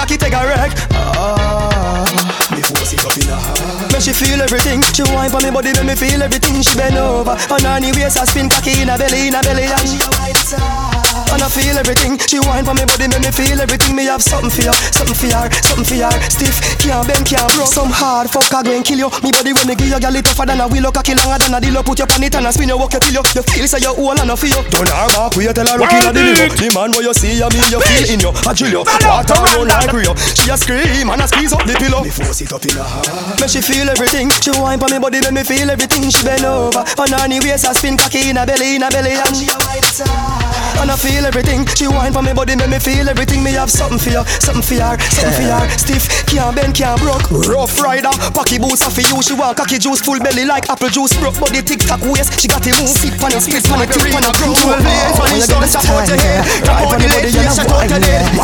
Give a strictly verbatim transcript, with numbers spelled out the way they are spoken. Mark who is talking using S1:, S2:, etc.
S1: cocky take a wreck. Ah, me force it up in her. Make she feel everything. She whine for me body, make me feel everything. She bend over on her knee, waist, I spin cocky in her belly, in her belly, and she whine it up. And I feel everything. She whine for me body, make me feel everything. Me have something for you, something for her, something for her. Stiff, can't bend, can't broke. Some hard fuck I go and kill you. Me body when me give you, girl, it tougher than a willow. Cocky longer than a dillo. Put your pan it and a spin you, walk you till you. You feel so you all and I feel you. Turn her back, we tell her look in a dillo. The man where you see you, me you feel in you. I drill you, water run like you. She a scream and a squeeze up the pillow. Me force it up in her heart. Make she feel everything. She whine for me body, make me feel everything. She bend over on her knee, waist, I spin cocky in her belly, in her belly, and she a whine it up. And I feel everything. She whine for me body, make me feel everything. Me have something for you, something for her, something for her. Stiff, can't bend, can't broke. Rough rider, packy boots off for you. She want cocky juice, full belly like apple juice. Broke body, tic tac waist. She got it move, sit on it, split on it, tip on it, grow. When you get the support your head, right on the lady, you shut out your head.